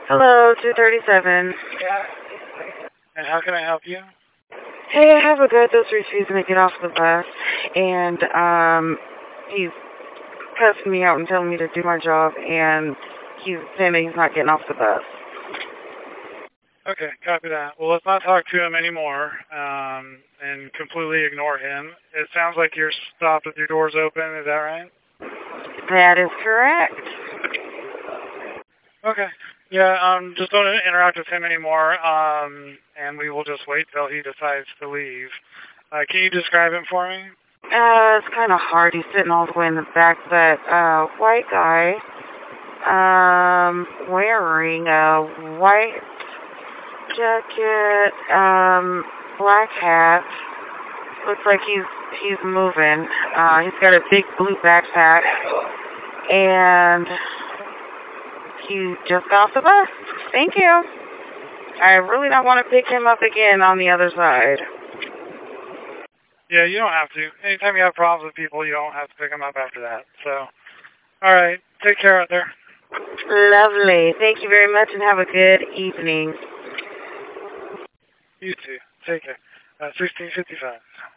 Hello, 237. And how can I help you? Hey, I have a guy that's refusing to get off the bus, and he's cussing me out and telling me to do my job, and he's saying that he's not getting off the bus. Okay, copy that. Well, let's not talk to him anymore and completely ignore him. It sounds like you're stopped with your doors open. Is that right? That is correct. Okay. Yeah, just don't interact with him anymore, and we will just wait till he decides to leave. Can you describe him for me? It's kind of hard. He's sitting all the way in the back, but white guy, wearing a white jacket, black hat. Looks like he's moving. He's got a big blue backpack, and he just got off the bus. Thank you. I really don't want to pick him up again on the other side. Yeah, you don't have to. Anytime you have problems with people, you don't have to pick them up after that. So, all right. Take care out there. Lovely. Thank you very much, and have a good evening. You too. Take care. 1655.